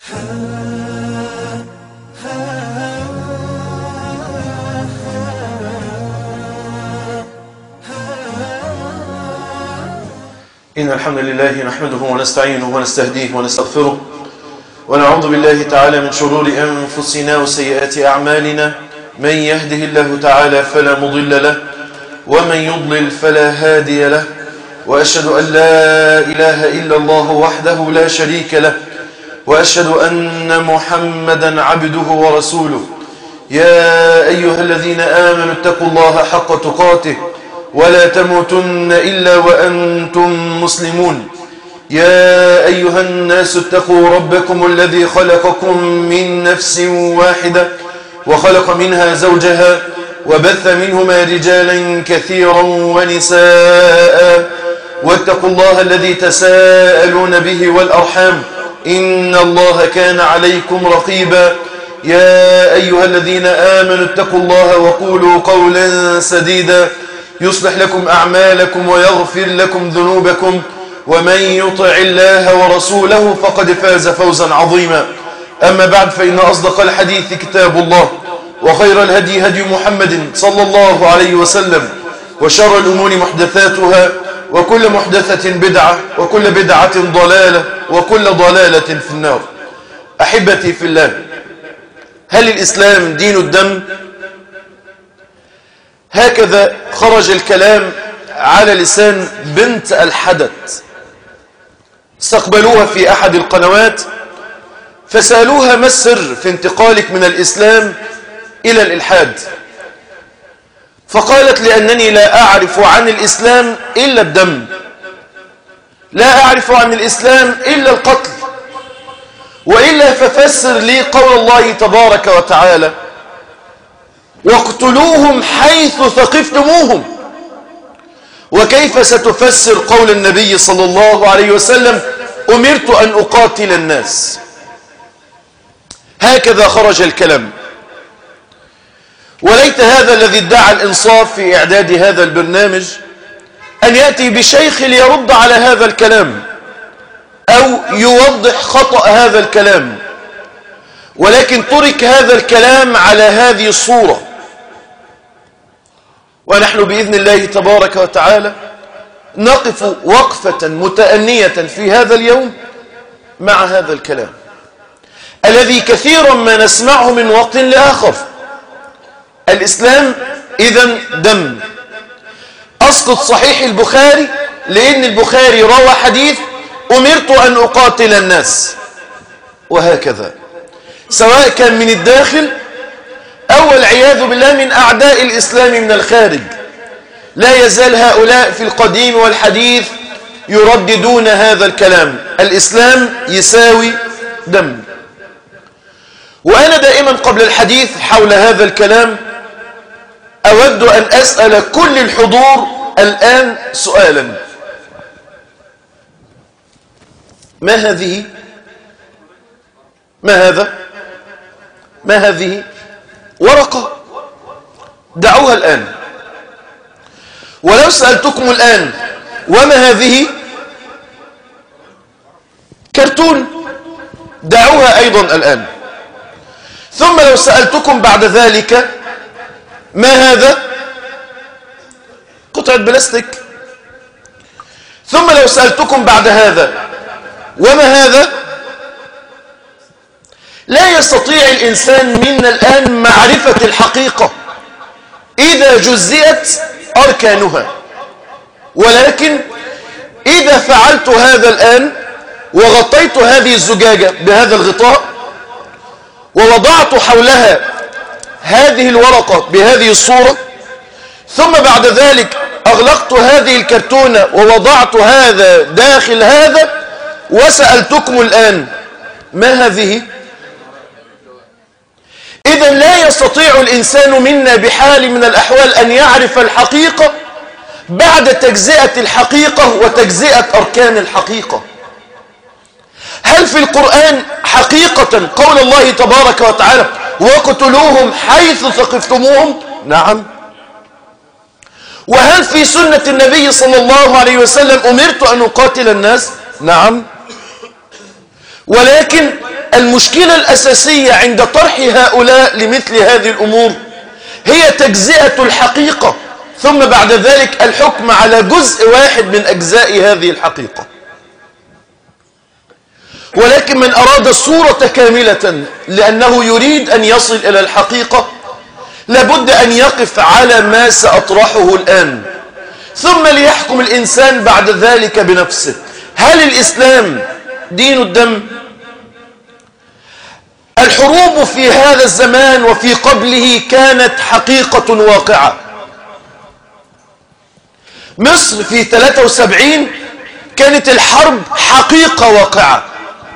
إن الحمد لله نحمده ونستعينه ونستهديه ونستغفره ونعوذ بالله تعالى من شرور أنفسنا وسيئات أعمالنا. من يهده الله تعالى فلا مضل له ومن يضلل فلا هادي له، وأشهد أن لا إله إلا الله وحده لا شريك له، وأشهد أن محمدا عبده ورسوله. يا أيها الذين آمنوا اتقوا الله حق تقاته ولا تموتن إلا وأنتم مسلمون. يا أيها الناس اتقوا ربكم الذي خلقكم من نفس واحدة وخلق منها زوجها وبث منهما رجالا كثيرا ونساء، واتقوا الله الذي تساءلون به والأرحام إن الله كان عليكم رقيبا. يا أيها الذين آمنوا اتقوا الله وقولوا قولا سديدا يصلح لكم أعمالكم ويغفر لكم ذنوبكم، ومن يطع الله ورسوله فقد فاز فوزا عظيما. أما بعد، فإن أصدق الحديث كتاب الله، وخير الهدي هدي محمد صلى الله عليه وسلم، وشر الأمور محدثاتها، وكل محدثة بدعة، وكل بدعة ضلالة، وكل ضلالة في النار. أحبتي في الله، هل الإسلام دين الدم؟ هكذا خرج الكلام على لسان بنت الحدث. استقبلوها في أحد القنوات فسألوها: ما السر في انتقالك من الإسلام إلى الإلحاد؟ فقالت: لأنني لا أعرف عن الإسلام إلا الدم، لا أعرف عن الإسلام إلا القتل، وإلا ففسر لي قول الله تبارك وتعالى: واقتلوهم حيث ثقفتموهم. وكيف ستفسر قول النبي صلى الله عليه وسلم: أمرت أن أقاتل الناس؟ هكذا خرج الكلام. وليت هذا الذي ادعى الإنصاف في إعداد هذا البرنامج أن يأتي بشيخ ليرد على هذا الكلام أو يوضح خطأ هذا الكلام، ولكن ترك هذا الكلام على هذه الصورة. ونحن بإذن الله تبارك وتعالى نقف وقفة متأنية في هذا اليوم مع هذا الكلام الذي كثيرا ما نسمعه من وقت لآخر. الإسلام إذن دم. أسقط صحيح البخاري لأن البخاري روى حديث: أمرت أن أقاتل الناس. وهكذا سواء كان من الداخل أو والعياذ بالله من أعداء الإسلام من الخارج، لا يزال هؤلاء في القديم والحديث يرددون هذا الكلام: الإسلام يساوي دم. وأنا دائما قبل الحديث حول هذا الكلام أود أن أسأل كل الحضور الآن سؤالا: ما هذه؟ ما هذا؟ ما هذه؟ ورقة. دعوها الآن. ولو سألتكم الآن: وما هذه؟ كرتون. دعوها أيضا الآن. ثم لو سألتكم بعد ذلك: ما هذا؟ قطعة بلاستيك. ثم لو سألتكم بعد هذا: وما هذا؟ لا يستطيع الإنسان منا الآن معرفة الحقيقة إذا جزئت أركانها، ولكن إذا فعلت هذا الآن وغطيت هذه الزجاجة بهذا الغطاء ووضعت حولها هذه الورقة بهذه الصورة، ثم بعد ذلك أغلقت هذه الكرتونة ووضعت هذا داخل هذا وسألتكم الآن: ما هذه؟ إذن لا يستطيع الإنسان منا بحال من الأحوال أن يعرف الحقيقة بعد تجزئة الحقيقة وتجزئة أركان الحقيقة. هل في القرآن حقيقة قول الله تبارك وتعالى: واقتلوهم حيث ثقفتموهم؟ نعم. وهل في سنة النبي صلى الله عليه وسلم أمرت أن أقاتل الناس؟ نعم. ولكن المشكلة الأساسية عند طرح هؤلاء لمثل هذه الأمور هي تجزئة الحقيقة، ثم بعد ذلك الحكم على جزء واحد من أجزاء هذه الحقيقة. ولكن من أراد الصورة كاملة لأنه يريد أن يصل إلى الحقيقة لابد أن يقف على ما سأطرحه الآن، ثم ليحكم الإنسان بعد ذلك بنفسه. هل الإسلام دين الدم؟ الحروب في هذا الزمان وفي قبله كانت حقيقة واقعة. مصر في 73 كانت الحرب حقيقة واقعة،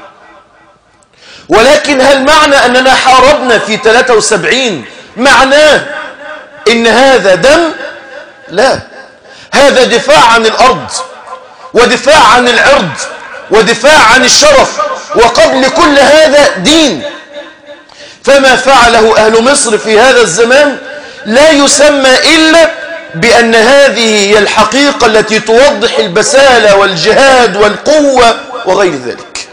ولكن هل معنى أننا حاربنا في 73 معناه إن هذا دم؟ لا، هذا دفاع عن الأرض ودفاع عن العرض ودفاع عن الشرف، وقبل كل هذا دين. فما فعله أهل مصر في هذا الزمان لا يسمى إلا بأن هذه هي الحقيقة التي توضح البسالة والجهاد والقوة وغير ذلك.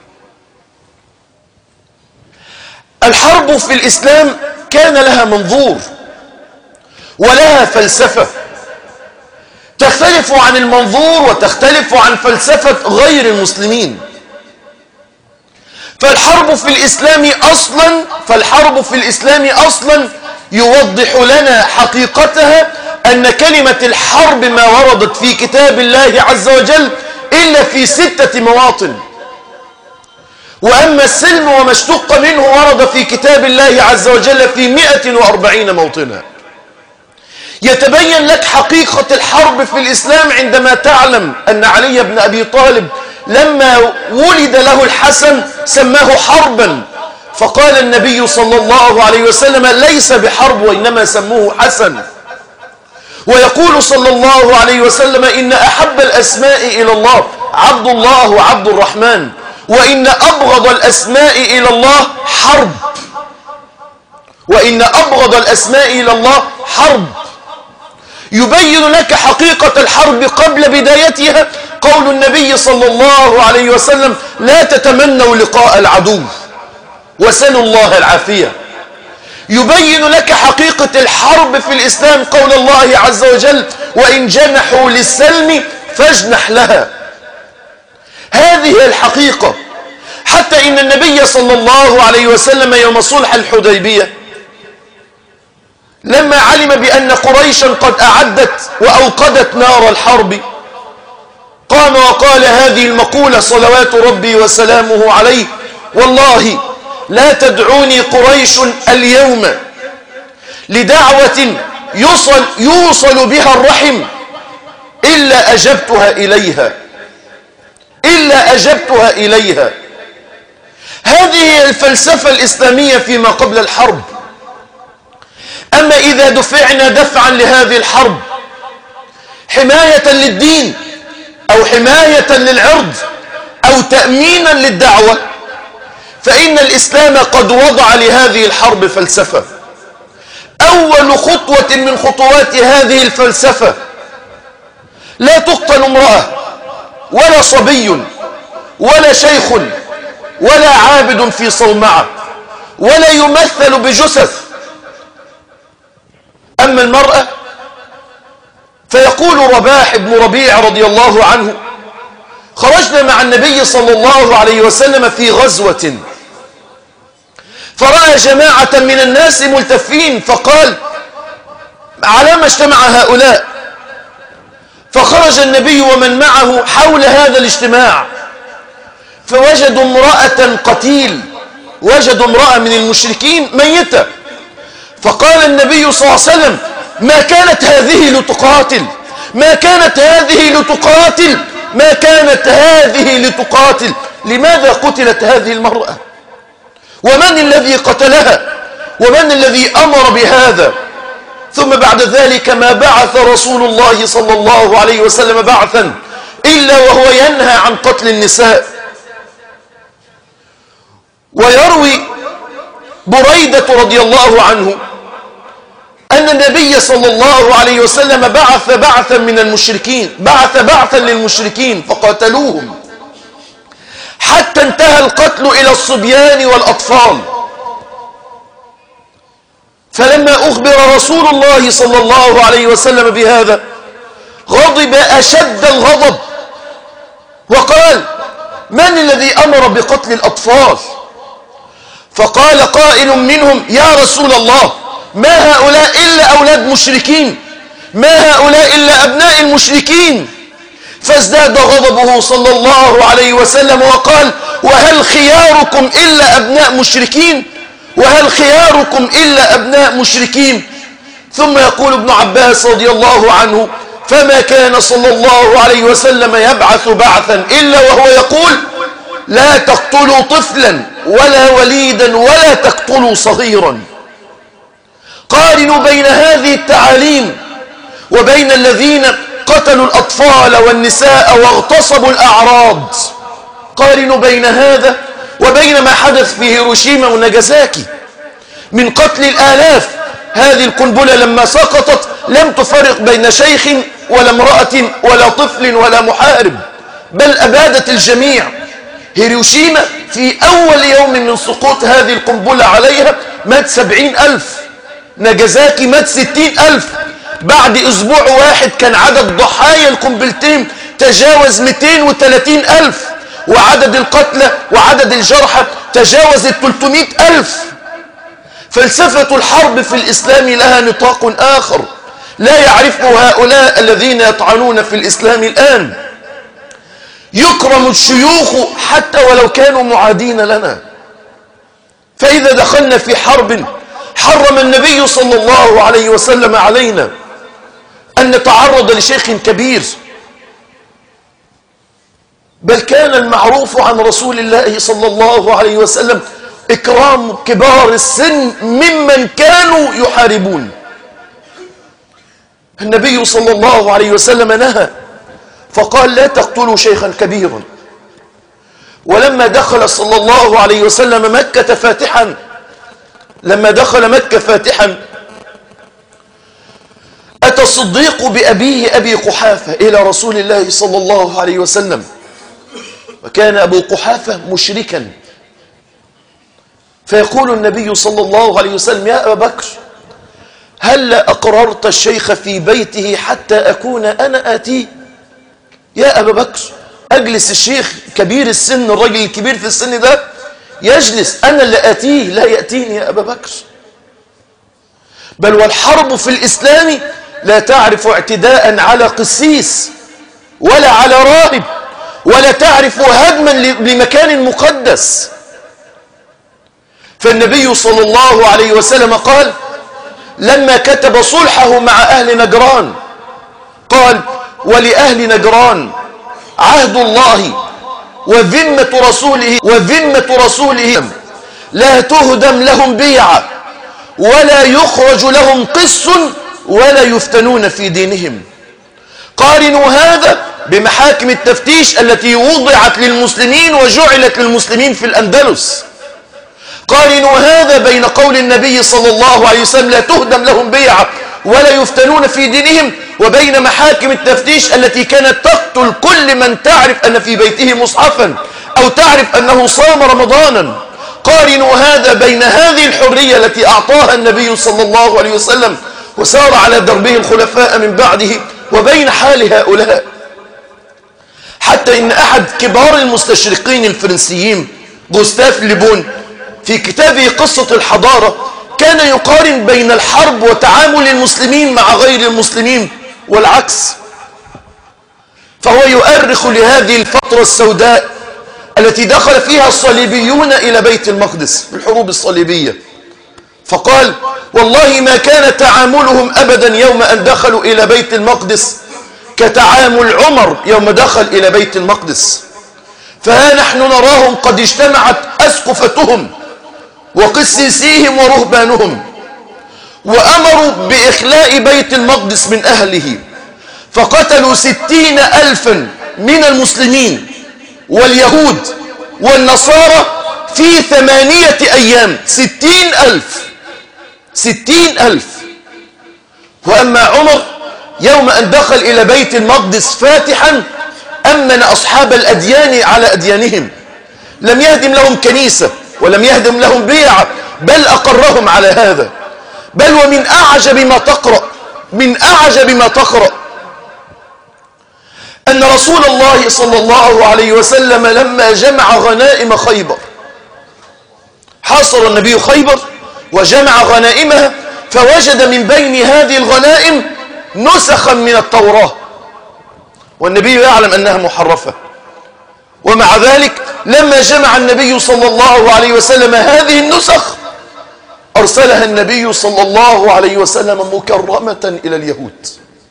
الحرب في الإسلام كان لها منظور ولها فلسفة تختلف عن المنظور وتختلف عن فلسفة غير المسلمين. فالحرب في الإسلام أصلا يوضح لنا حقيقتها أن كلمة الحرب ما وردت في كتاب الله عز وجل إلا في 6 مواطن، وأما السلم وما اشتق منه ورد في كتاب الله عز وجل في 140 موطنا. يتبين لك حقيقة الحرب في الإسلام عندما تعلم أن علي بن أبي طالب لما ولد له الحسن سماه حربا، فقال النبي صلى الله عليه وسلم ليس بحرب وإنما سموه حسن. ويقول صلى الله عليه وسلم إن أحب الأسماء إلى الله عبد الله وعبد الرحمن، وإن أبغض الأسماء إلى الله حرب، وإن أبغض الأسماء إلى الله حرب. يبين لك حقيقة الحرب قبل بدايتها قول النبي صلى الله عليه وسلم لا تتمنوا لقاء العدو وسلوا الله العافية. يبين لك حقيقة الحرب في الإسلام قول الله عز وجل وإن جنحوا للسلم فاجنح لها. هذه الحقيقة، حتى إن النبي صلى الله عليه وسلم يوم صلح الحديبية لما علم بأن قريشا قد أعدت وأوقدت نار الحرب قام وقال هذه المقولة صلوات ربي وسلامه عليه والله لا تدعوني قريش اليوم لدعوة يوصل بها الرحم إلا أجبتها إليها. هذه الفلسفة الإسلامية فيما قبل الحرب. أما إذا دفعنا دفعا لهذه الحرب حماية للدين أو حماية للعرض أو تأمينا للدعوة، فإن الإسلام قد وضع لهذه الحرب فلسفة. أول خطوة من خطوات هذه الفلسفة لا تقتل امرأة ولا صبي ولا شيخ ولا عابد في صومعة ولا يمثل بجثث. أما المرأة فيقول رباح بن ربيع رضي الله عنه خرجنا مع النبي صلى الله عليه وسلم في غزوة فرأى جماعة من الناس ملتفين فقال على ما اجتمع هؤلاء؟ فخرج النبي ومن معه حول هذا الاجتماع فوجدوا امرأة قتيل، وجدوا امرأة من المشركين ميتة. فقال النبي صلى الله عليه وسلم ما كانت هذه لتقاتل، ما كانت هذه لتقاتل، ما كانت هذه لتقاتل. لماذا قتلت هذه المرأة؟ ومن الذي قتلها؟ ومن الذي أمر بهذا؟ ثم بعد ذلك ما بعث رسول الله صلى الله عليه وسلم بعثا إلا وهو ينهى عن قتل النساء. ويروي بريدة رضي الله عنه أن النبي صلى الله عليه وسلم بعث بعثا للمشركين فقاتلوهم حتى انتهى القتل إلى الصبيان والأطفال. فلما أخبر رسول الله صلى الله عليه وسلم بهذا غضب أشد الغضب وقال: من الذي أمر بقتل الأطفال؟ فقال قائل منهم: يا رسول الله، ما هؤلاء إلا أولاد مشركين، ما هؤلاء إلا أبناء المشركين. فازداد غضبه صلى الله عليه وسلم وقال: وهل خياركم إلا أبناء مشركين؟ وهل خياركم إلا أبناء مشركين؟ ثم يقول ابن عباس رضي الله عنه: فما كان صلى الله عليه وسلم يبعث بعثا إلا وهو يقول: لا تقتلوا طفلا ولا وليدا ولا تقتلوا صغيرا. قارنوا بين هذه التعاليم وبين الذين قتلوا الأطفال والنساء واغتصبوا الأعراض. قارنوا بين هذا وبين ما حدث في هيروشيما وناجازاكي من قتل الآلاف. هذه القنبلة لما سقطت لم تفرق بين شيخ ولا امرأة ولا طفل ولا محارب، بل أبادت الجميع. هيروشيما في أول يوم من سقوط هذه القنبلة عليها مات 70,000، ناجازاكي مات 60,000. بعد أسبوع واحد كان عدد ضحايا القنبلتين تجاوز 230,000، وعدد القتلى وعدد الجرحى تجاوز 300,000. فلسفة الحرب في الإسلام لها نطاق آخر لا يعرفه هؤلاء الذين يطعنون في الإسلام الآن. يكرم الشيوخ حتى ولو كانوا معادين لنا. فإذا دخلنا في حرب حرم النبي صلى الله عليه وسلم علينا أن نتعرض لشيخ كبير، بل كان المعروف عن رسول الله صلى الله عليه وسلم إكرام كبار السن ممن كانوا يحاربون. النبي صلى الله عليه وسلم نهى فقال: لا تقتلوا شيخا كبيرا. ولما دخل صلى الله عليه وسلم مكة فاتحا، لما دخل مكة فاتحا أتى الصديق بأبيه أبي قحافة إلى رسول الله صلى الله عليه وسلم، وكان أبو قحافة مشركا. فيقول النبي صلى الله عليه وسلم: يا أبا بكر، هل أقررت الشيخ في بيته حتى أكون أنا آتيه؟ يا أبا بكر، أجلس الشيخ كبير السن، الرجل الكبير في السن ده يجلس، أنا اللي آتيه، لا يأتيني يا أبا بكر. بل والحرب في الإسلام لا تعرف اعتداء على قسيس ولا على راهب، ولا تعرف هدما لمكان مقدس. فالنبي صلى الله عليه وسلم قال لما كتب صلحه مع أهل نجران، قال: ولأهل نجران عهد الله وذمة رسوله لا تهدم لهم بيعة ولا يخرج لهم قس ولا يفتنون في دينهم. قارنوا هذا بمحاكم التفتيش التي وضعت للمسلمين وجعلت للمسلمين في الأندلس. قارنوا هذا بين قول النبي صلى الله عليه وسلم لا تهدم لهم بيعة ولا يفتنون في دينهم، وبين محاكم التفتيش التي كانت تقتل كل من تعرف أن في بيته مصحفا أو تعرف أنه صام رمضانا. قارنوا هذا بين هذه الحرية التي أعطاها النبي صلى الله عليه وسلم وسار على دربه الخلفاء من بعده، وبين حال هؤلاء. حتى إن أحد كبار المستشرقين الفرنسيين غوستاف ليبون في كتابه قصة الحضارة كان يقارن بين الحرب وتعامل المسلمين مع غير المسلمين والعكس. فهو يؤرخ لهذه الفترة السوداء التي دخل فيها الصليبيون إلى بيت المقدس في الحروب الصليبية، فقال: والله ما كان تعاملهم أبدا يوم أن دخلوا إلى بيت المقدس كتعامل عمر يوم دخل إلى بيت المقدس. فها نحن نراهم قد اجتمعت أسقفتهم وقسيسيهم ورهبانهم وأمروا بإخلاء بيت المقدس من أهله، فقتلوا 60,000 من المسلمين واليهود والنصارى في 8 أيام. 60,000. وأما عمر يوم أن دخل إلى بيت المقدس فاتحا أمن أصحاب الأديان على أديانهم، لم يهدم لهم كنيسة ولم يهدم لهم بيعة، بل أقرهم على هذا. بل ومن أعجب ما تقرأ أن رسول الله صلى الله عليه وسلم لما جمع غنائم خيبر، حاصر النبي خيبر وجمع غنائمها، فوجد من بين هذه الغنائم نسخا من التوراة، والنبي يعلم أنها محرفة. ومع ذلك لما جمع النبي صلى الله عليه وسلم هذه النسخ أرسلها النبي صلى الله عليه وسلم مكرمة إلى اليهود.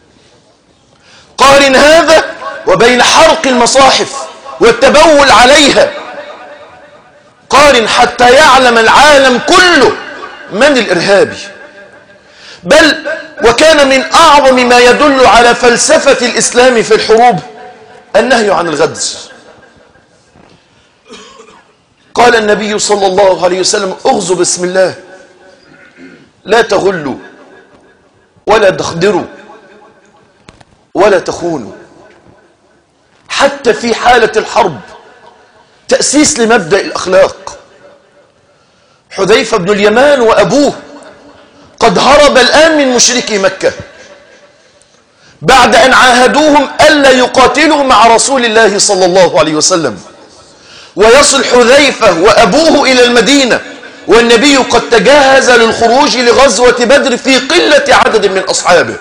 قارن هذا وبين حرق المصاحف والتبول عليها، قارن حتى يعلم العالم كله من الإرهابي. بل وكان من أعظم ما يدل على فلسفة الإسلام في الحروب النهي عن الغدر. قال النبي صلى الله عليه وسلم: اغزوا بسم الله، لا تغلوا ولا تخدروا ولا تخونوا. حتى في حالة الحرب تأسيس لمبدأ الأخلاق. حذيفة بن اليمان وأبوه قد هرب الآن من مشركي مكة بعد أن عاهدوهم ألا يقاتلوا مع رسول الله صلى الله عليه وسلم، ويصل حذيفة وأبوه إلى المدينة والنبي قد تجهز للخروج لغزوة بدر في قلة عدد من أصحابه،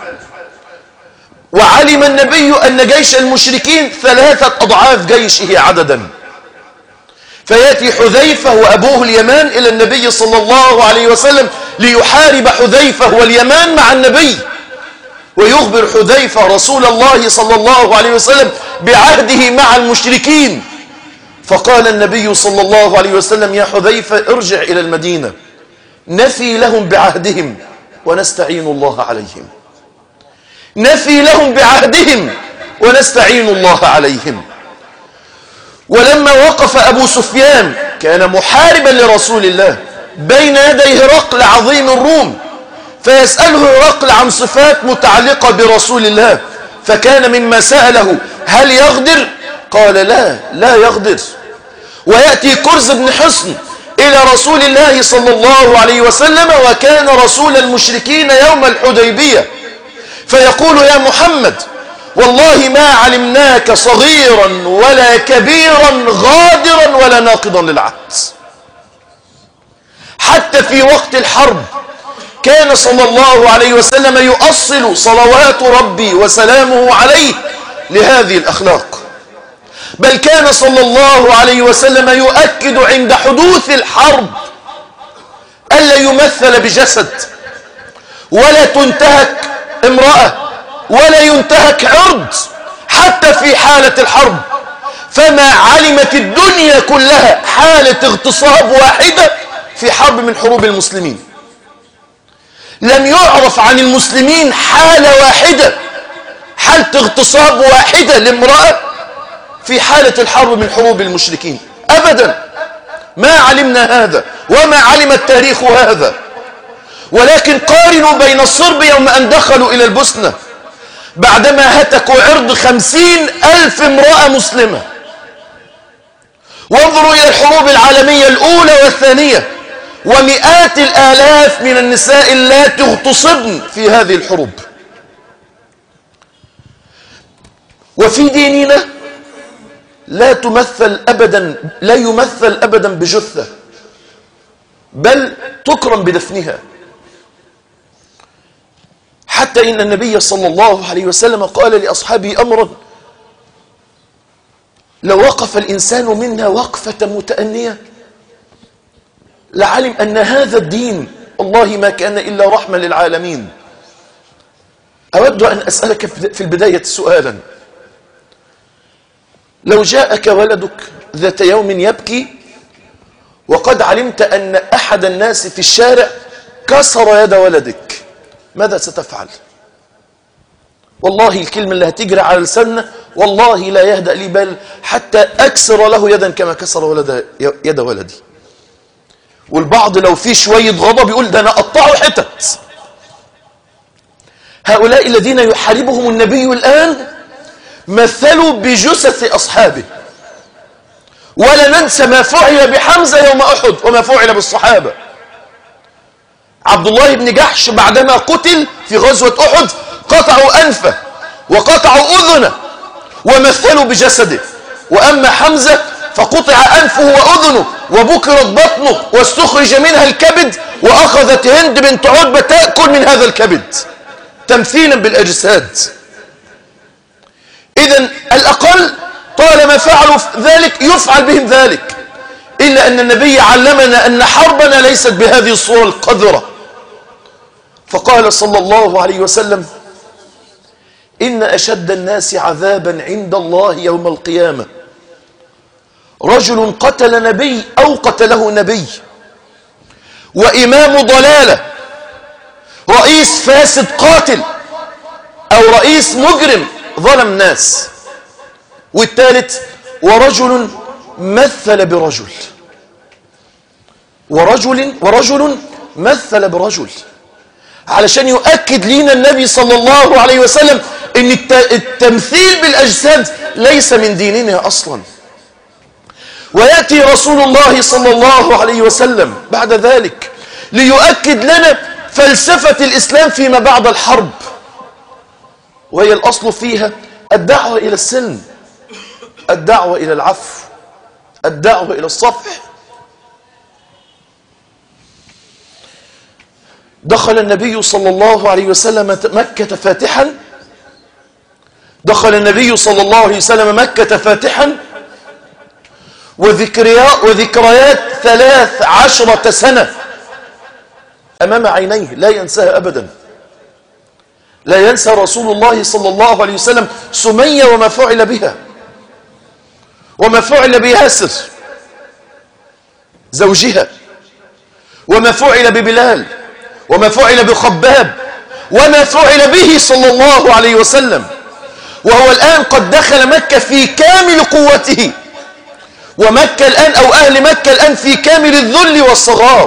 وعلم النبي أن جيش المشركين 3 أضعاف جيشه عددا. فيأتي حذيفة وأبوه اليمان إلى النبي صلى الله عليه وسلم ليحارب حذيفة واليمان مع النبي، ويخبر حذيفة رسول الله صلى الله عليه وسلم بعهده مع المشركين. فقال النبي صلى الله عليه وسلم: يا حذيفة ارجع إلى المدينة، نفي لهم بعهدهم ونستعين الله عليهم. نفي لهم بعهدهم ونستعين الله عليهم. ولما وقف أبو سفيان كان محاربا لرسول الله بين يدي هرقل عظيم الروم، فيسأله هرقل عن صفات متعلقة برسول الله، فكان مما سأله: هل يغدر؟ قال: لا يغدر. ويأتي كرز بن حصن إلى رسول الله صلى الله عليه وسلم، وكان رسول المشركين يوم الحديبية، فيقول: يا محمد، والله ما علمناك صغيرا ولا كبيرا غادرا ولا ناقضا للعهد. حتى في وقت الحرب كان صلى الله عليه وسلم يؤصل صلوات ربي وسلامه عليه لهذه الأخلاق. بل كان صلى الله عليه وسلم يؤكد عند حدوث الحرب ألا يمثل بجسد، ولا تنتهك امرأة، ولا ينتهك عرض حتى في حالة الحرب. فما علمت الدنيا كلها حالة اغتصاب واحدة في حرب من حروب المسلمين. لم يعرف عن المسلمين حالة واحدة، حالة اغتصاب واحدة لامرأة في حالة الحرب من حروب المشركين أبدا. ما علمنا هذا وما علم التاريخ هذا. ولكن قارنوا بين الصرب يوم أن دخلوا إلى البوسنة بعدما هتكوا عرض 50,000 امرأة مسلمة، وانظروا إلى الحروب العالمية الأولى والثانية، ومئات الآلاف من النساء اللاتي اغتصبن في هذه الحروب. وفي ديننا لا يمثل أبدا بجثة، بل تكرم بدفنها. حتى إن النبي صلى الله عليه وسلم قال لأصحابه أمرا: لو وقف الإنسان منها وقفة متأنية لعلم أن هذا الدين والله ما كان إلا رحمة للعالمين. أود أن أسألك في البداية سؤالا: لو جاءك ولدك ذات يوم يبكي وقد علمت أن أحد الناس في الشارع كسر يد ولدك، ماذا ستفعل؟ والله الكلمة اللي هتجري على لساننا والله لا يهدأ لي بال حتى أكسر له يدا كما كسر يد ولدي. والبعض لو في شوية غضب يقول: ده أنا أقطعه حتت. هؤلاء الذين يحاربهم النبي الآن مثلوا بجثث أصحابه، ولا ننسى ما فعل بحمزة يوم أحد وما فعل بالصحابة. عبد الله بن جحش بعدما قتل في غزوة أحد قطعوا أنفه وقطعوا أذنه ومثلوا بجسده، وأما حمزة فقطع أنفه وأذنه وبكرت بطنه واستخرج منها الكبد، وأخذت هند بنت عتبة تأكل من هذا الكبد تمثيلا بالأجساد. إذن الأقل طالما فعلوا ذلك يفعل بهم ذلك، إلا أن النبي علمنا أن حربنا ليست بهذه الصورة القذرة. فقال صلى الله عليه وسلم: إن أشد الناس عذابا عند الله يوم القيامة رجل قتل نبي أو قتله نبي، وإمام ضلالة، رئيس فاسد قاتل، أو رئيس مجرم ظلم ناس، والثالث ورجل مثل برجل، ورجل مثل برجل، علشان يؤكد لنا النبي صلى الله عليه وسلم ان التمثيل بالأجساد ليس من ديننا أصلا. ويأتي رسول الله صلى الله عليه وسلم بعد ذلك ليؤكد لنا فلسفة الإسلام فيما بعد الحرب، وهي الأصل فيها الدعوة إلى السلم، الدعوة إلى العفو، الدعوة إلى الصفح. دخل النبي صلى الله عليه وسلم مكة فاتحا، دخل النبي صلى الله عليه وسلم مكة فاتحا، وذكريات 13 سنة أمام عينيه لا ينساها أبدا. لا ينسى رسول الله صلى الله عليه وسلم سمية وما فعل بها، وما فعل بياسر زوجها، وما فعل ببلال، وما فعل بخباب، وما فعل به صلى الله عليه وسلم، وهو الآن قد دخل مكة في كامل قوته، ومكة الآن أو أهل مكة الآن في كامل الذل والصغار.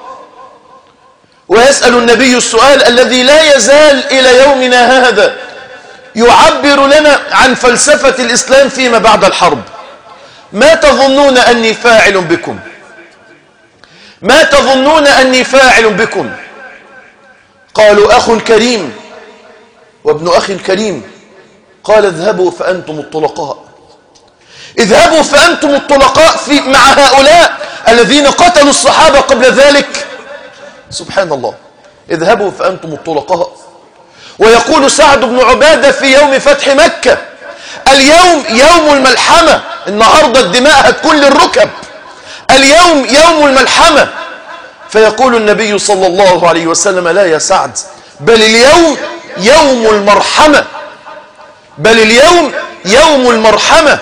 ويسأل النبي السؤال الذي لا يزال إلى يومنا هذا يعبر لنا عن فلسفة الإسلام فيما بعد الحرب: ما تظنون أني فاعل بكم؟ ما تظنون أني فاعل بكم؟ قالوا: أخ كريم وابن أخ كريم. قال: اذهبوا فأنتم الطلقاء، اذهبوا فأنتم الطلقاء مع هؤلاء الذين قتلوا الصحابة قبل ذلك. سبحان الله، اذهبوا فأنتم الطلقاء. ويقول سعد بن عبادة في يوم فتح مكة: اليوم يوم الملحمة، النهاردة الدماء هتكون للركب، اليوم يوم الملحمة. فيقول النبي صلى الله عليه وسلم: لا يا سعد، بل اليوم يوم المرحمة، بل اليوم يوم المرحمة.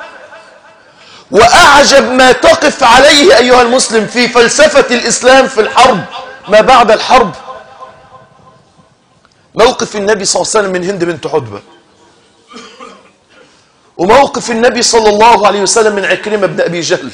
وأعجب ما تقف عليه أيها المسلم في فلسفة الإسلام في الحرب ما بعد الحرب موقف النبي صلى الله عليه وسلم من هند بنت عتبة، وموقف النبي صلى الله عليه وسلم من عكرمة بن أبي جهل.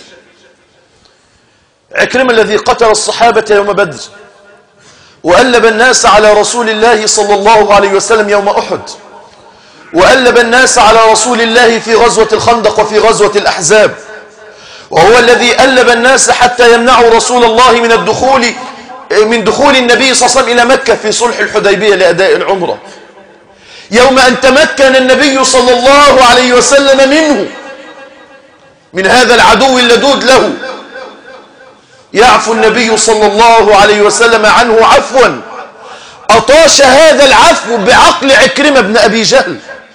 عكرمة الذي قتل الصحابة يوم بدر وألب الناس على رسول الله صلى الله عليه وسلم يوم أحد، وألب الناس على رسول الله في غزوة الخندق وفي غزوة الأحزاب، وهو الذي ألب الناس حتى يمنعوا رسول الله من دخول النبي صلى الله عليه وسلم إلى مكة في صلح الحديبية لأداء العمرة. يوم أن تمكن النبي صلى الله عليه وسلم منه، من هذا العدو اللدود له، يعفو النبي صلى الله عليه وسلم عنه عفوا أطاش هذا العفو بعقل عكرمة بن أبي جهل،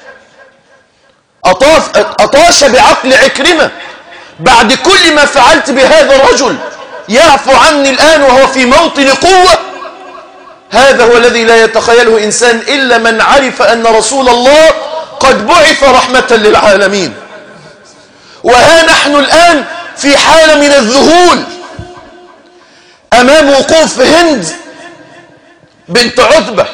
أطاش بعقل عكرمة: بعد كل ما فعلت بهذا الرجل يعفو عني الآن وهو في موطن قوة؟ هذا هو الذي لا يتخيله إنسان إلا من عرف أن رسول الله قد بعث رحمة للعالمين. وها نحن الآن في حالة من الذهول أمام وقوف هند بنت عتبة،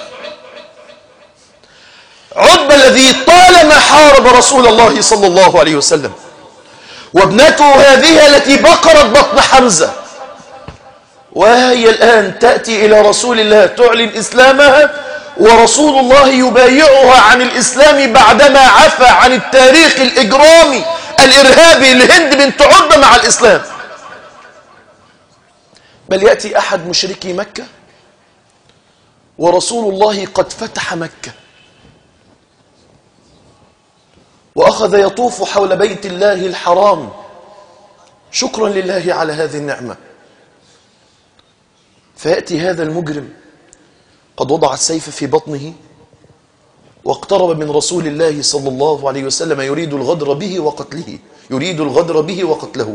عتبة الذي طالما حارب رسول الله صلى الله عليه وسلم، وابنته هذه التي بقرت بطن حمزة، وهي الآن تأتي إلى رسول الله تعلن إسلامها، ورسول الله يبايعها عن الإسلام بعدما عفى عن التاريخ الإجرامي الإرهابي لهند بنت عتبة مع الإسلام. بل يأتي أحد مشركي مكة ورسول الله قد فتح مكة وأخذ يطوف حول بيت الله الحرام شكرا لله على هذه النعمة، فيأتي هذا المجرم قد وضع السيف في بطنه واقترب من رسول الله صلى الله عليه وسلم يريد الغدر به وقتله.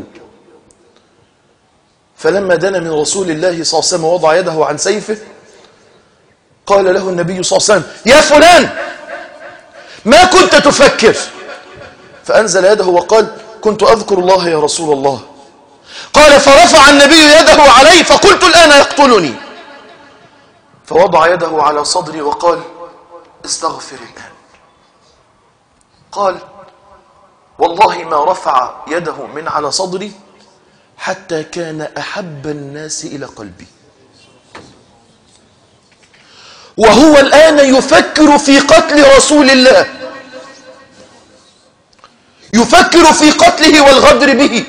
فلما دنا من رسول الله صلى الله عليه وسلم ووضع يده عن سيفه قال له النبي صلى الله عليه وسلم: يا فلان، ما كنت تفكر؟ فأنزل يده وقال: كنت أذكر الله يا رسول الله. قال: فرفع النبي يده علي فقلت: الآن يقتلني. فوضع يده على صدري وقال: استغفر الآن. قال: والله ما رفع يده من على صدري حتى كان أحب الناس إلى قلبي، وهو الآن يفكر في قتل رسول الله، يفكر في قتله والغدر به.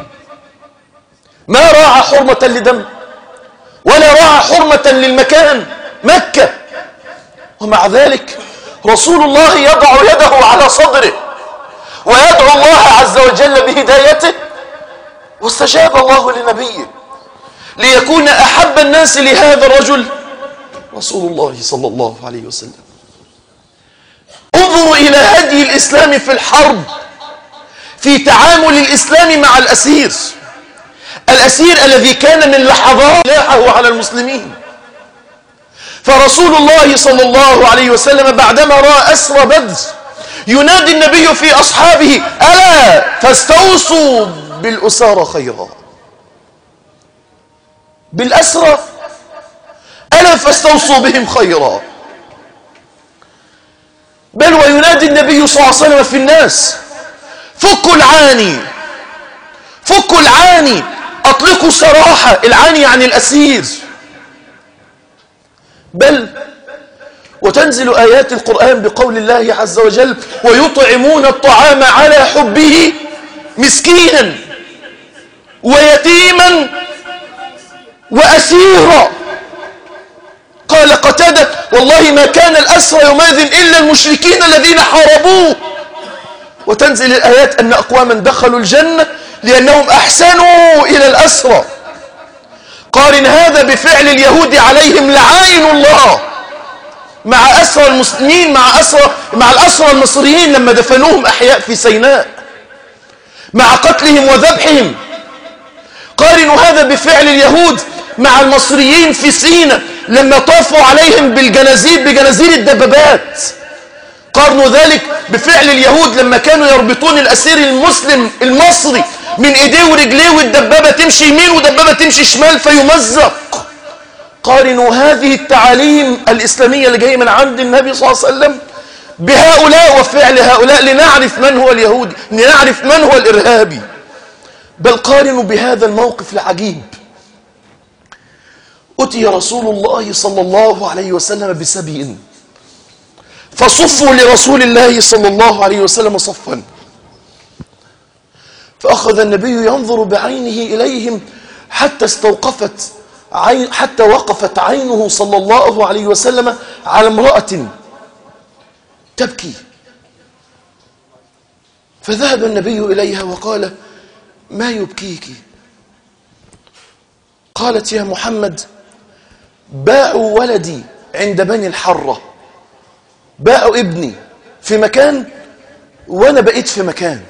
ما راعى حرمة لدم ولا راعى حرمة للمكان مكة، ومع ذلك رسول الله يضع يده على صدره ويدعو الله عز وجل بهدايته، واستجاب الله لنبيه ليكون أحب الناس لهذا الرجل رسول الله صلى الله عليه وسلم. انظروا إلى هدي الإسلام في الحرب، في تعامل الإسلام مع الأسير الذي كان من لحظات سلاحه على المسلمين. فرسول الله صلى الله عليه وسلم بعدما رأى أسرى بدر ينادي النبي في أصحابه: ألا فاستوصوا بالأسارى خيرا. بالأسرى ألا فاستوصوا بهم خيرا. بل وينادي النبي صلى الله عليه وسلم في الناس: فكوا العاني، أطلقوا سراحة. العاني يعني الأسير. بل وتنزل آيات القرآن بقول الله عز وجل: ويطعمون الطعام على حبه مسكينا ويتيما وأسيرا. قال قتادة: والله ما كان الأسرى يومئذ إلا المشركين الذين حاربوه. وتنزل الآيات أن أقواما دخلوا الجنة لأنهم أحسنوا إلى الأسرى. قارن هذا بفعل اليهود عليهم لعائن الله مع أسرى المسلمين، مع الأسرى المصريين لما دفنوهم أحياء في سيناء، مع قتلهم وذبحهم. قارنوا هذا بفعل اليهود مع المصريين في سيناء لما طافوا عليهم بجنازير الدبابات. قارنوا ذلك بفعل اليهود لما كانوا يربطون الأسير المسلم المصري من إيديه ورجليه، والدبابة تمشي يمين ودبابة تمشي شمال فيمزق. قارنوا هذه التعاليم الإسلامية اللي جاية من عند النبي صلى الله عليه وسلم بهؤلاء وفعل هؤلاء لنعرف من هو اليهودي، لنعرف من هو الإرهابي. بل قارنوا بهذا الموقف العجيب. أتي رسول الله صلى الله عليه وسلم بسبي فصفوا لرسول الله صلى الله عليه وسلم صفا، فأخذ النبي ينظر بعينه إليهم حتى وقفت عينه صلى الله عليه وسلم على امرأة تبكي، فذهب النبي إليها وقال: ما يبكيك؟ قالت: يا محمد، باعوا ولدي عند بني الحرة، باعوا ابني في مكان وأنا بقيت في مكان.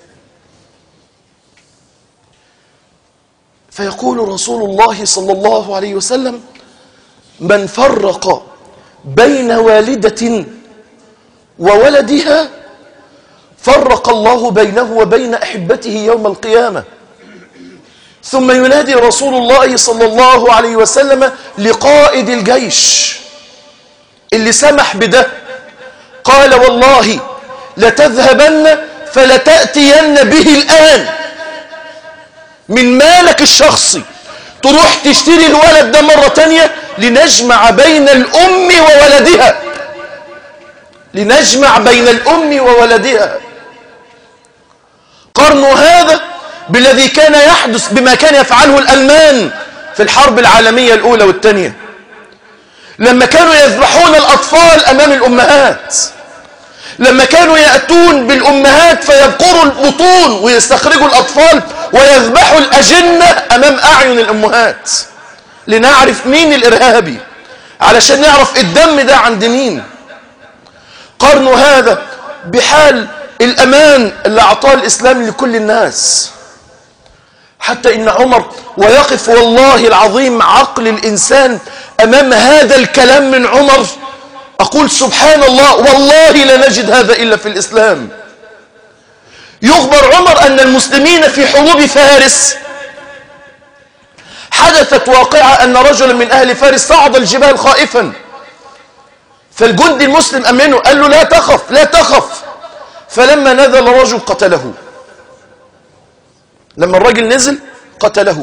فيقول رسول الله صلى الله عليه وسلم: من فرق بين والدة وولدها فرق الله بينه وبين أحبته يوم القيامة. ثم ينادي رسول الله صلى الله عليه وسلم لقائد الجيش اللي سمح بده، قال: والله لتذهبن فلتأتين به الآن من مالك الشخصي، تروح تشتري الولد ده مرة تانية لنجمع بين الأم وولدها، لنجمع بين الأم وولدها. قارنوا هذا بالذي كان يحدث بما كان يفعله الألمان في الحرب العالمية الأولى والثانية، لما كانوا يذبحون الأطفال أمام الأمهات، لما كانوا يأتون بالأمهات فيبقروا البطون ويستخرجوا الأطفال ويذبحوا الأجنة أمام أعين الأمهات، لنعرف مين الإرهابي، علشان نعرف الدم ده عند مين. قارنوا هذا بحال الأمان اللي أعطاه الإسلام لكل الناس، حتى إن عمر ويقف والله العظيم عقل الإنسان أمام هذا الكلام من عمر، أقول سبحان الله، والله لا نجد هذا إلا في الإسلام. يخبر عمر أن المسلمين في حروب فارس حدثت واقعة أن رجلا من أهل فارس صعد الجبال خائفا، فالجندي المسلم أمنه قال له لا تخف لا تخف، فلما نزل الرجل قتله. لما الرجل نزل قتله.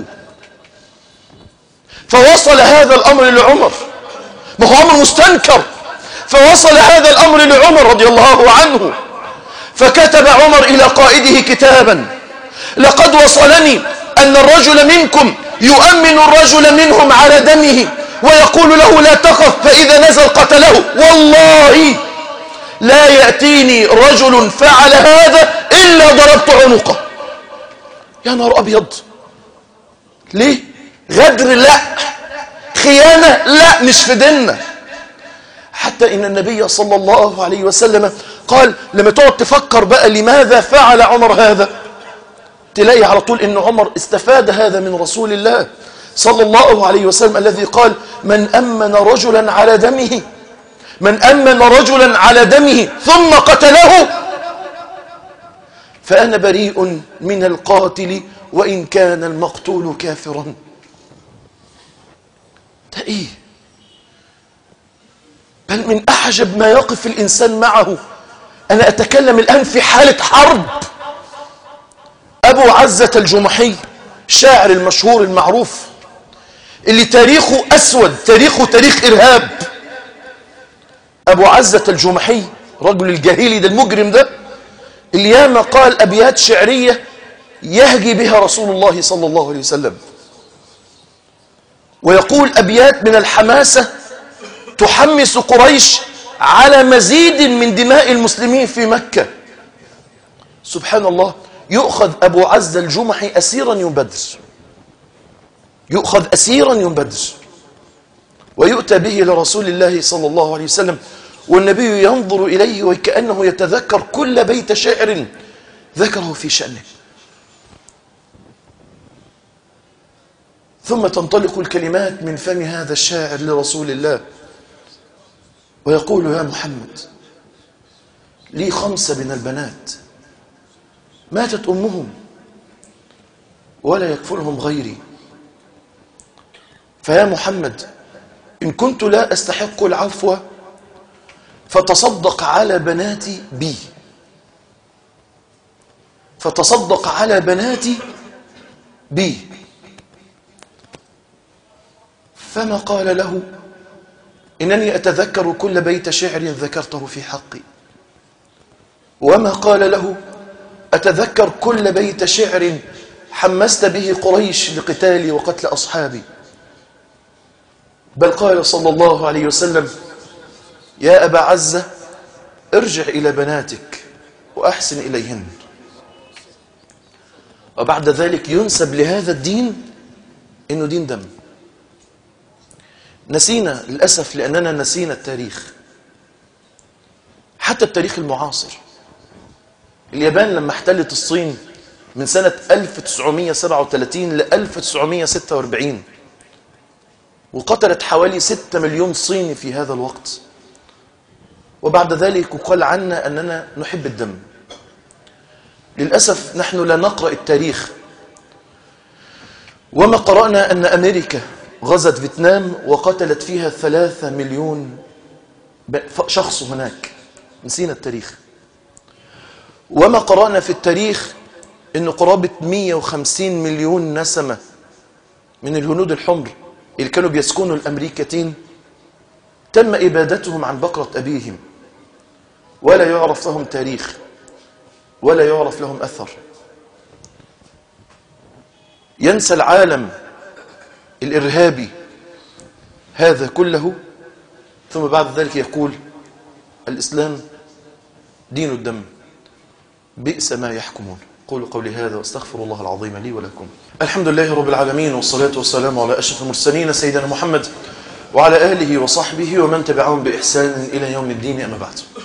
فوصل هذا الأمر لعمر، ما هو أمر مستنكر، فوصل هذا الأمر لعمر رضي الله عنه، فكتب عمر إلى قائده كتابا: لقد وصلني أن الرجل منكم يؤمن الرجل منهم على دمه ويقول له لا تخف، فإذا نزل قتله، والله لا يأتيني رجل فعل هذا إلا ضربت عنقه. يا نهار أبيض، ليه؟ غدر؟ لا. خيانة؟ لا، مش في ديننا. حتى إن النبي صلى الله عليه وسلم قال لما تقعد تفكر بقى لماذا فعل عمر هذا، تلاقي على طول إن عمر استفاد هذا من رسول الله صلى الله عليه وسلم الذي قال: من أمن رجلا على دمه، من أمن رجلا على دمه ثم قتله فأنا بريء من القاتل وإن كان المقتول كافرا. ده إيه؟ بل من أعجب ما يقف الإنسان معه، أنا أتكلم الآن في حالة حرب. أبو عزة الجمحي الشاعر المشهور المعروف اللي تاريخه أسود، تاريخه تاريخ إرهاب، أبو عزة الجمحي رجل الجاهلي ده المجرم ده اللي ياما قال أبيات شعرية يهجي بها رسول الله صلى الله عليه وسلم، ويقول أبيات من الحماسة تحمس قريش على مزيد من دماء المسلمين في مكة. سبحان الله، يؤخذ أبو عزة الجمحي أسيرا يوم بدر، يؤخذ أسيرا يوم بدر ويؤتى به لرسول الله صلى الله عليه وسلم، والنبي ينظر إليه وكأنه يتذكر كل بيت شعر ذكره في شأنه. ثم تنطلق الكلمات من فم هذا الشاعر لرسول الله ويقول: يا محمد، لي 5 من البنات ماتت أمهم ولا يكفلهم غيري، فيا محمد إن كنت لا أستحق العفو فتصدق على بناتي بي، فتصدق على بناتي بي. فما قال له: إنني أتذكر كل بيت شعر ذكرته في حقي، وما قال له: أتذكر كل بيت شعر حمست به قريش لقتالي وقتل أصحابي، بل قال صلى الله عليه وسلم: يا أبا عزة، ارجع إلى بناتك وأحسن إليهن. وبعد ذلك ينسب لهذا الدين إنه دين دم. نسينا للأسف، لأننا نسينا التاريخ، حتى التاريخ المعاصر. اليابان لما احتلت الصين من سنة 1937 ل 1946 وقتلت حوالي 6 مليون صيني في هذا الوقت، وبعد ذلك قال عنا أننا نحب الدم. للأسف نحن لا نقرأ التاريخ، وما قرأنا أن أمريكا غزت فيتنام وقتلت فيها 3 مليون شخص هناك. نسينا التاريخ. وما قرأنا في التاريخ أن قرابة 150 مليون نسمة من الهنود الحمر اللي كانوا بيسكنوا الأمريكتين تم إبادتهم عن بقرة أبيهم، ولا يعرف لهم تاريخ ولا يعرف لهم أثر. ينسى العالم الإرهابي هذا كله، ثم بعد ذلك يقول الإسلام دين الدم، بئس ما يحكمون. قولوا قولي هذا واستغفر الله العظيم لي ولكم. الحمد لله رب العالمين، والصلاة والسلام على أشرف المرسلين سيدنا محمد وعلى آله وصحبه ومن تبعهم بإحسان إلى يوم الدين. أما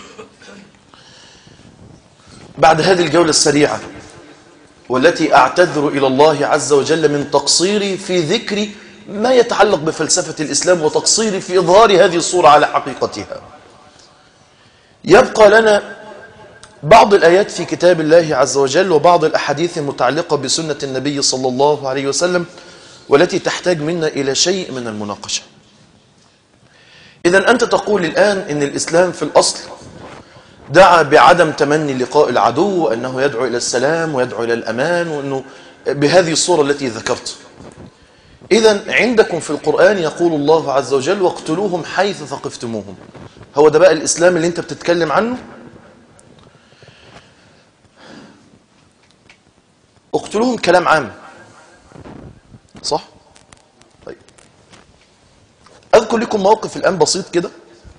بعد هذه الجولة السريعة والتي أعتذر إلى الله عز وجل من تقصيري في ذكر ما يتعلق بفلسفة الإسلام وتقصيري في إظهار هذه الصورة على حقيقتها، يبقى لنا بعض الآيات في كتاب الله عز وجل وبعض الأحاديث المتعلقة بسنة النبي صلى الله عليه وسلم والتي تحتاج منا إلى شيء من المناقشة. إذن أنت تقول الآن إن الإسلام في الأصل دعا بعدم تمني لقاء العدو، وأنه يدعو إلى السلام ويدعو إلى الأمان، وأنه بهذه الصورة التي ذكرت. إذن عندكم في القرآن يقول الله عز وجل واقتلوهم حيث ثقفتموهم. هو ده بقى الإسلام اللي أنت بتتكلم عنه؟ اقتلوهم كلام عام، صح؟ طيب، أذكر لكم موقف الآن بسيط كده.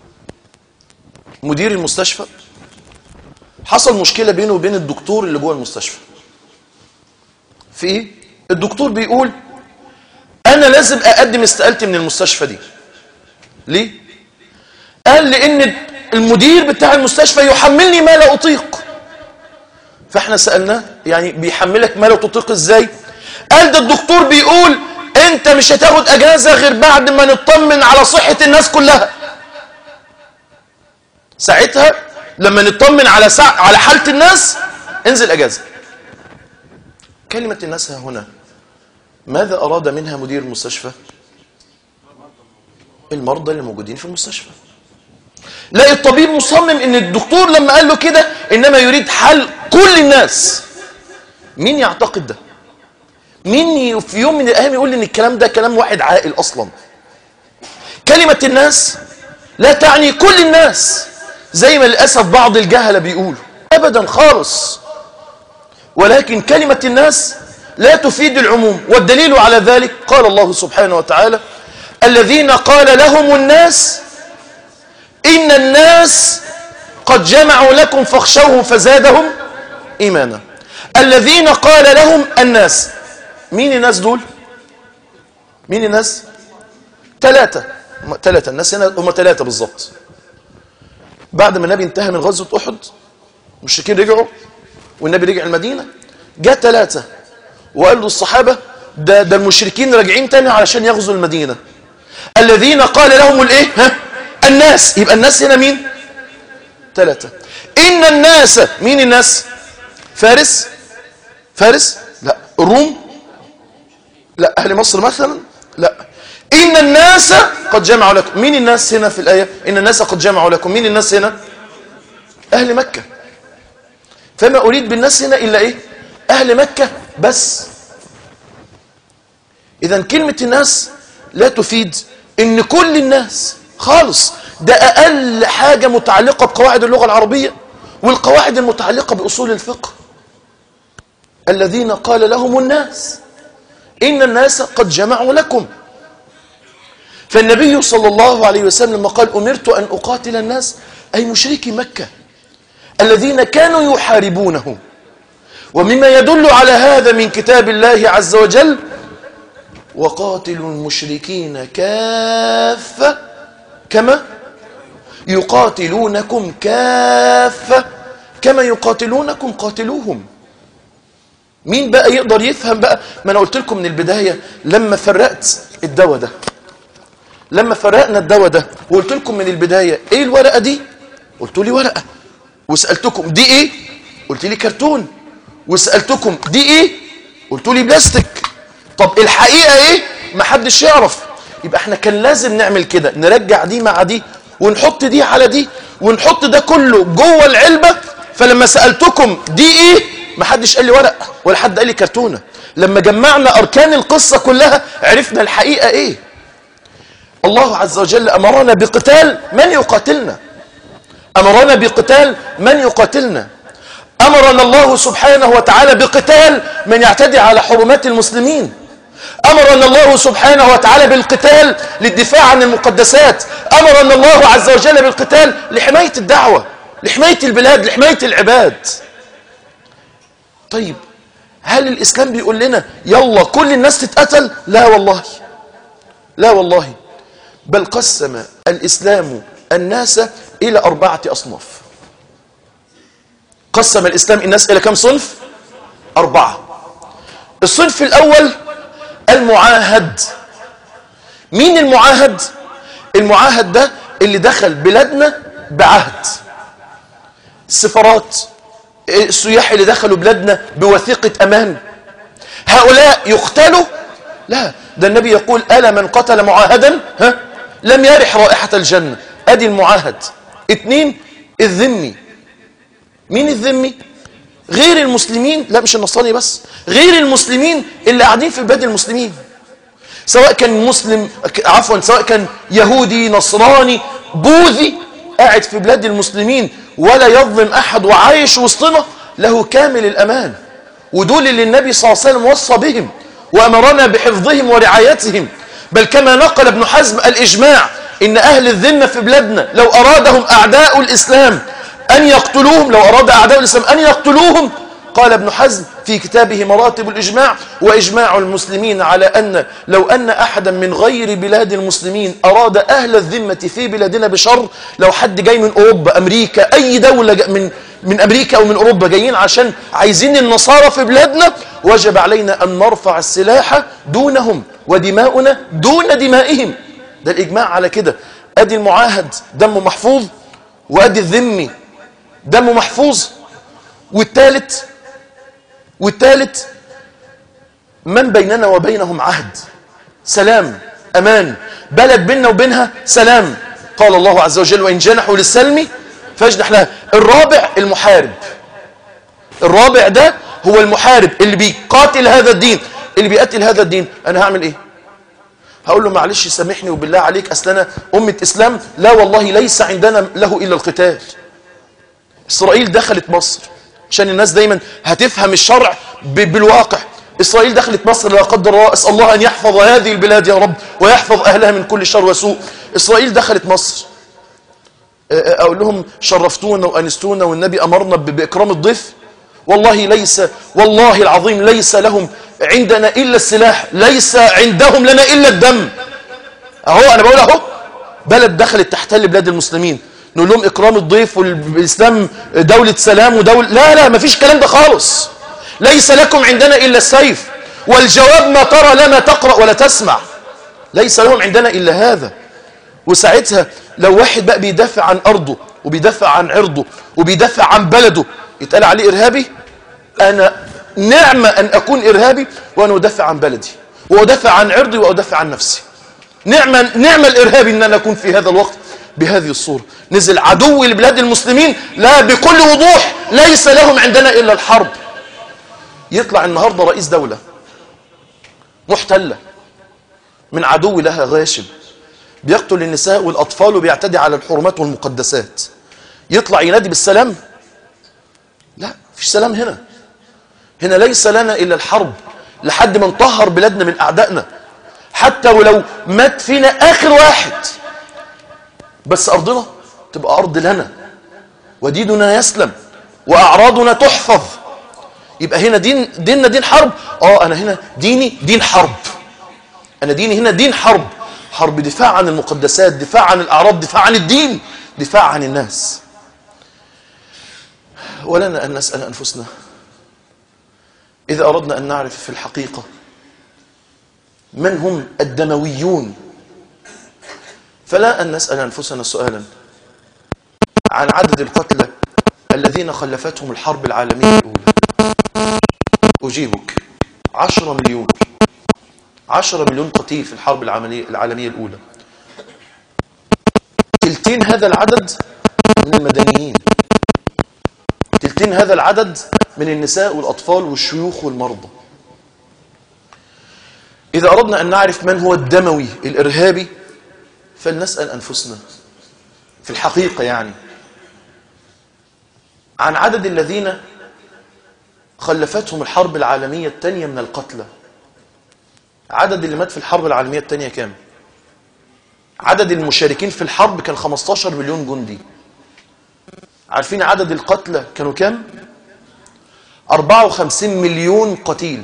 مدير المستشفى حصل مشكلة بينه وبين الدكتور اللي جوه المستشفى. في إيه؟ الدكتور بيقول أنا لازم أقدم استقالتي من المستشفى دي. ليه؟ قال لأن المدير بتاع المستشفى يحملني ما لا أطيق. فإحنا سألناه يعني بيحملك ما لا تطيق إزاي؟ قال ده الدكتور بيقول أنت مش هتاخد أجازة غير بعد ما نطمن على صحة الناس كلها. ساعتها لما نطمن على حالة الناس انزل أجازة. كلمة الناس هنا ماذا أراد منها مدير المستشفى؟ المرضى اللي موجودين في المستشفى. لا، الطبيب مصمم ان الدكتور لما قال له كده انما يريد حل كل الناس. مين يعتقد ده؟ مين في يوم من الايام يقول ان الكلام ده كلام واحد عاقل اصلا؟ كلمة الناس لا تعني كل الناس زي ما للاسف بعض الجهلة بيقولوا، ابدا خالص. ولكن كلمة الناس لا تفيد العموم، والدليل على ذلك قال الله سبحانه وتعالى الذين قال لهم الناس إن الناس قد جمعوا لكم فاخشوهم فزادهم إيمانا. الذين قال لهم الناس، مين الناس دول؟ مين الناس؟ ثلاثة الناس هنا هم ثلاثة بالضبط. بعد ما النبي انتهى من غزوة أحد المشركين رجعوا والنبي رجع المدينة، جاء ثلاثة وقالوا للصحابة ده المشركين راجعين تاني علشان يغزوا المدينة. الذين قال لهم الايه؟ الناس. يبقى الناس هنا مين؟ ثلاثة. إن الناس، مين الناس؟ فارس؟ لا. الروم؟ لا. أهل مصر مثلا؟ لا. إن الناس قد جمعوا لكم. مين الناس هنا في الآية؟ إن الناس قد جمعوا لكم. مين الناس هنا؟ أهل مكة. فما أريد بالناس هنا إلا إيه؟ أهل مكة بس. إذن كلمة الناس لا تفيد إن كل الناس خالص. ده أقل حاجة متعلقة بقواعد اللغة العربية والقواعد المتعلقة بأصول الفقه. الذين قال لهم الناس إن الناس قد جمعوا لكم. فالنبي صلى الله عليه وسلم لما قال أمرت أن أقاتل الناس أي مشركي مكة الذين كانوا يحاربونه. ومما يدل على هذا من كتاب الله عز وجل وقاتلوا المشركين كافة كما يقاتلونكم كافة كما يقاتلونكم قاتلوهم. مين بقى يقدر يفهم بقى؟ ما أنا قلت لكم من البداية لما فرقت الدواء ده، لما فرقنا الدواء ده وقلت لكم من البداية ايه الورقة دي؟ قلتوا لي ورقة. وسألتكم دي ايه؟ قلت لي كرتون. وسألتكم دي ايه؟ قلتوا لي بلاستيك. طب الحقيقة ايه؟ ما حدش يعرف. يبقى احنا كان لازم نعمل كده، نرجع دي مع دي ونحط دي على دي ونحط ده كله جوه العلبة. فلما سألتكم دي ايه؟ ما حدش قال لي ورقة ولا حد قال لي كرتونة. لما جمعنا أركان القصة كلها عرفنا الحقيقة ايه. الله عز وجل أمرنا بقتال من يقاتلنا، أمرنا بقتال من يقاتلنا. أمرنا الله سبحانه وتعالى بقتال من يعتدي على حرمات المسلمين. أمرنا الله سبحانه وتعالى بالقتال للدفاع عن المقدسات، أمرنا الله عز وجل بالقتال لحماية الدعوة، لحماية البلاد، لحماية العباد. طيب هل الإسلام بيقول لنا يلا كل الناس تتقتل؟ لا والله، لا والله، بل قسم الإسلام الناس إلى 4 أصناف. قسم الإسلام الناس إلى كم صنف؟ 4. الصنف الأول المعاهد. مين المعاهد؟ المعاهد ده اللي دخل بلادنا بعهد. السفارات، السياح اللي دخلوا بلادنا بوثيقة أمان، هؤلاء يقتلوا؟ لا، ده النبي يقول ألا من قتل معاهدا لم يرح رائحة الجنة. أدي المعاهد. 2 الذمي. مين الذمي؟ غير المسلمين، لا مش النصراني بس، غير المسلمين اللي قاعدين في بلاد المسلمين، سواء كان مسلم سواء كان يهودي نصراني بوذي قاعد في بلاد المسلمين ولا يظلم أحد وعايش وسطنا، له كامل الأمان. ودول اللي النبي صلى الله عليه وسلم وصى بهم وأمرنا بحفظهم ورعايتهم. بل كما نقل ابن حزم الإجماع إن أهل الذمة في بلادنا لو أرادهم أعداء الإسلام أن يقتلوهم، لو أراد أعداء الإسلام أن يقتلوهم، قال ابن حزم في كتابه مراتب الإجماع: وإجماع المسلمين على أن لو أن أحدا من غير بلاد المسلمين أراد أهل الذمة في بلادنا بشر، لو حد جاي من أوروبا، أمريكا، أي دولة من أمريكا أو من أوروبا جايين عشان عايزين النصارى في بلادنا، وجب علينا أن نرفع السلاح دونهم ودماؤنا دون دمائهم. ده الإجماع على كده. أدي المعاهد دمه محفوظ، وأدي الذمي دمه محفوظ. والثالث من بيننا وبينهم عهد، سلام، أمان، بلد بيننا وبينها سلام. قال الله عز وجل: وإن جنحوا للسلم فاجنح لها. الرابع المحارب. الرابع ده هو المحارب اللي بيقاتل هذا الدين. اللي بيقاتل هذا الدين أنا هعمل إيه؟ هقول له معلش سامحني وبالله عليك، أصل أنا أمة إسلام، لا والله ليس عندنا له إلا القتال. إسرائيل دخلت مصر عشان الناس دايما هتفهم الشرع بالواقع. إسرائيل دخلت مصر لا قدر الله، أسأل الله أن يحفظ هذه البلاد يا رب ويحفظ أهلها من كل شر وسوء. إسرائيل دخلت مصر، أقول لهم شرفتونا وأنستونا والنبي أمرنا بإكرام الضيف؟ والله العظيم ليس لهم عندنا إلا السلاح، ليس عندهم لنا إلا الدم. أهو أنا بقول أهو بلد دخلت تحتل بلاد المسلمين، نقول لهم إكرام الضيف والإسلام دولة سلام ودولة، لا ما فيش كلام ده خالص. ليس لكم عندنا إلا السيف، والجواب ما ترى لا ما تقرأ ولا تسمع. ليس لهم عندنا إلا هذا. وساعتها لو واحد بقى بيدافع عن أرضه وبيدافع عن عرضه وبيدافع عن بلده يتقال عليه إرهابي؟ أنا نعمة أن أكون إرهابي وأنا أدافع عن بلدي وأدافع عن عرضي وأدافع عن نفسي. نعمة الإرهابي أن أنا أكون في هذا الوقت بهذه الصورة. نزل عدو لبلاد المسلمين، لا بكل وضوح ليس لهم عندنا إلا الحرب. يطلع النهاردة رئيس دولة محتلة من عدو لها غاشم، بيقتل النساء والأطفال وبيعتدي على الحرمات والمقدسات، يطلع ينادي بالسلام؟ لا، فيش سلام هنا. هنا ليس لنا إلا الحرب لحد ما نطهر بلادنا من أعدائنا، حتى ولو مات فينا آخر واحد، بس أرضنا تبقى أرض لنا وديننا يسلم وأعراضنا تحفظ. يبقى هنا ديننا دين حرب. أنا هنا ديني دين حرب. أنا ديني هنا دين حرب، حرب دفاع عن المقدسات، دفاع عن الأعراض، دفاع عن الدين، دفاع عن الناس. ولنا أن نسأل أنفسنا إذا أردنا أن نعرف في الحقيقة من هم الدمويون، فلا أن نسأل أنفسنا سؤالا عن عدد القتلى الذين خلفتهم الحرب العالمية الأولى. أجيبك 10 مليون. 10 مليون قتيل في الحرب العالمية الأولى. تلتين هذا العدد من المدنيين، تلتين هذا العدد من النساء والأطفال والشيوخ والمرضى. إذا أردنا أن نعرف من هو الدموي الإرهابي فلنسأل أنفسنا في الحقيقة يعني عن عدد الذين خلفتهم الحرب العالمية الثانية من القتلى. عدد اللي مات في الحرب العالمية الثانية كام؟ عدد المشاركين في الحرب كان 15 مليون جندي. عارفين عدد القتلى كانوا كام؟ 54 مليون قتيل.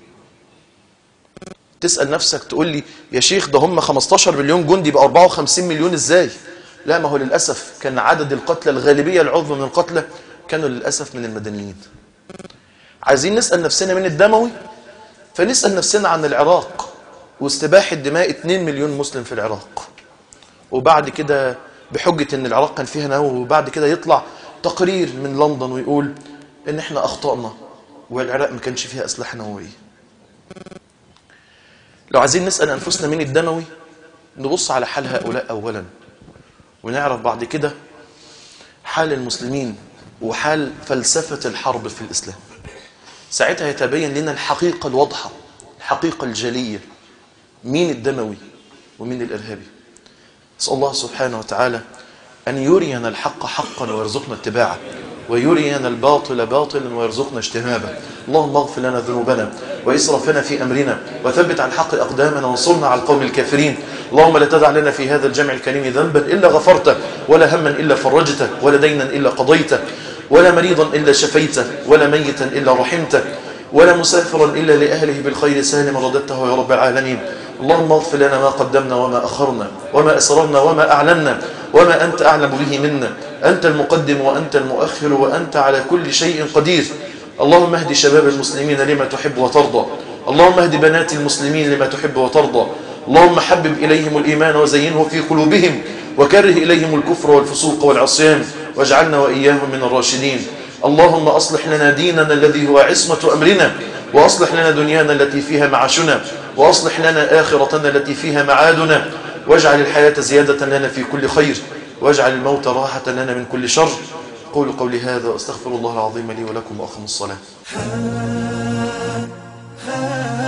تسأل نفسك تقول لي يا شيخ ده هم 15 مليون جندي ب 54 مليون ازاي؟ لا، ما هو للأسف كان عدد القتلى الغالبية العظمى من القتلى كانوا للأسف من المدنيين. عايزين نسأل نفسنا من الدموي، فنسأل نفسنا عن العراق واستباحة دماء 2 مليون مسلم في العراق، وبعد كده بحجة ان العراق كان فيها نووي، وبعد كده يطلع تقرير من لندن ويقول ان احنا اخطأنا والعراق ما كانش فيها اسلحة نووية. لو عايزين نسأل انفسنا من الدموي، نبص على حال هؤلاء اولا، ونعرف بعد كده حال المسلمين وحال فلسفة الحرب في الإسلام. ساعتها يتبين لنا الحقيقة الواضحة، الحقيقة الجلية، مين الدموي ومين الإرهابي. أسأل الله سبحانه وتعالى أن يرينا الحق حقا ويرزقنا اتباعه، ويرينا الباطل باطلا ويرزقنا اجتنابه. اللهم اغفر لنا ذنوبنا وإسرافنا في أمرنا، وثبت على الحق أقدامنا، وانصرنا على القوم الكافرين. اللهم لا تدع لنا في هذا الجمع الكريم ذنبا إلا غفرته، ولا هما إلا فرجته، ولا دينا إلا قضيته، ولا مريضا إلا شفيته، ولا ميتا إلا رحمته، ولا مسافرا إلا لأهله بالخير سالما رددته يا رب العالمين. اللهم اغفر لنا ما قدمنا وما أخرنا وما أسررنا وما أعلنا وما أنت أعلم به منا. أنت المقدم وأنت المؤخر وأنت على كل شيء قدير. اللهم اهد شباب المسلمين لما تحب وترضى. اللهم اهد بنات المسلمين لما تحب وترضى. اللهم حبب إليهم الإيمان وزينه في قلوبهم، وكره إليهم الكفر والفسوق والعصيان، واجعلنا وإياهم من الراشدين. اللهم أصلح لنا ديننا الذي هو عصمة أمرنا، وأصلح لنا دنيانا التي فيها معاشنا، وأصلح لنا آخرتنا التي فيها معادنا، واجعل الحياة زيادة لنا في كل خير، واجعل الموت راحة لنا من كل شر. قولوا قولي هذا واستغفر الله العظيم لي ولكم وأقم الصلاة.